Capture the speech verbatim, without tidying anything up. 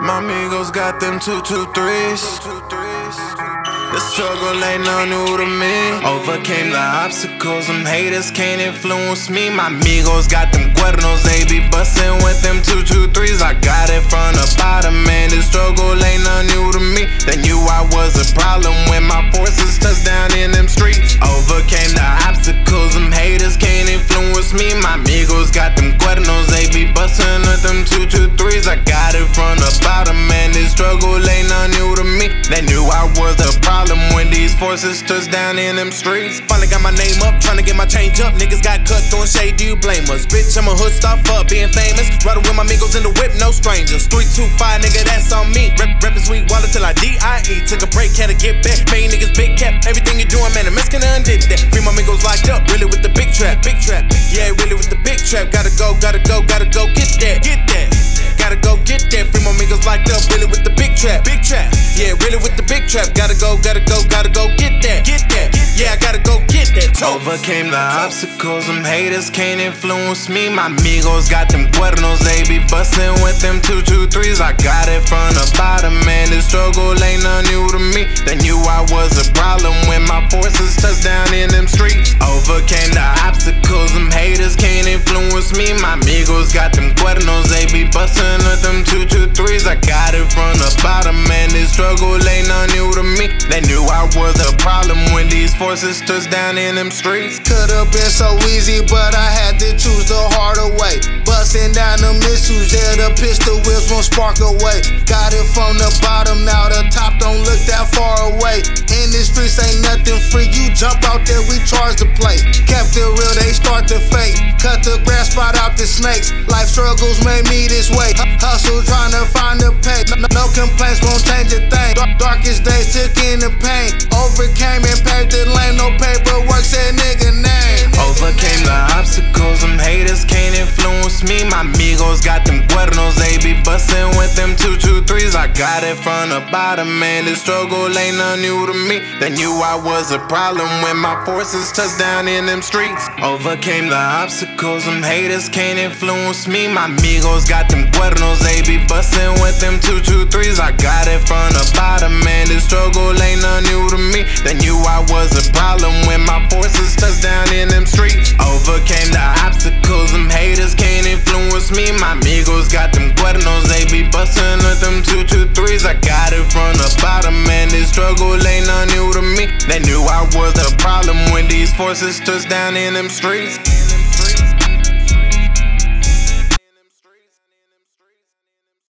My amigos got them two two threes. The struggle ain't no new to me. Overcame the obstacles, them haters can't influence me. My amigos got them cuernos, they be bustin' with them two two threes. I got it from the bottom, man, the struggle ain't no new to me. They knew I was a problem when my forces touched down in them streets. Overcame the obstacles, them haters can't influence me. My amigos got them cuernos, they be bustin' with them two two threes. I got it from the bottom, man, this struggle ain't no new to me. They knew I was a problem when these forces touched down in them streets. Finally got my name up, tryna get my change up. Niggas got cut throwing shade, do you blame us? Bitch, I'm a hood star, fuck being famous. Riding with my amigos in the whip, no strangers. three two five, nigga, that's on me. Rep, reppin' sweet wallet till I D I E. Took a break, had to get back. Pay niggas big cap, everything you doing, man, the Mexican undid that. Free my amigos locked up, really with the big trap, big trap. Yeah, really with the big trap. Gotta go, gotta go, gotta go, get that, get that. Gotta go get that. Free my amigos locked up, really with the big trap, big trap. Yeah, really with the big trap. Gotta go, gotta go, gotta go get that, get that. Yeah, I gotta go get that. Overcame the obstacles, them haters can't influence me. My amigos got them cuernos, they be bustin' with them two two threes. I got it from the bottom, man, the struggle ain't none new to me. They knew I was a problem when my forces touched down in them streets. Overcame the obstacles, them haters can't influence me. My amigos got them cuernos, they be bustin' with them two two threes. I got it from the bottom, man, this struggle ain't none new to me. They knew I was a problem when these forces touched down in them streets. Could've been so easy, but I had to choose the harder way. Bustin' down the missiles, yeah, the pistol wheels won't spark away. Got it from the bottom, now the top don't look that far away. In the streets ain't nothing free, you jump out there, we charge the plate. Kept it real, they start to fade. Cut the grass, spot out the snakes. Life struggles made me this way. Hustle trying to find the pay. No complaints won't change a thing. Darkest days took in the pain. Overcame and paved the lane. No paperwork, said nigga name. Overcame the obstacles, them haters can't influence me. My amigos got them cuernos, they be bustin' with them two two threes. I got it from the bottom, man, the struggle ain't none new to me. They knew I was a problem when my forces touched down in them streets. Overcame the obstacles, them haters can't influence me. My amigos got them cuernos, they be bustin' with them two two threes. I got it from the bottom, man, the struggle ain't none new to me. They knew I was a problem when my forces touched down in them streets. Overcame the obstacles, them haters can't influence me. My amigos got them cuernos, they be bustin' with them two two threes. I got it from the bottom, man, this struggle ain't none new to me. They knew I was a problem when these forces touched down in them streets.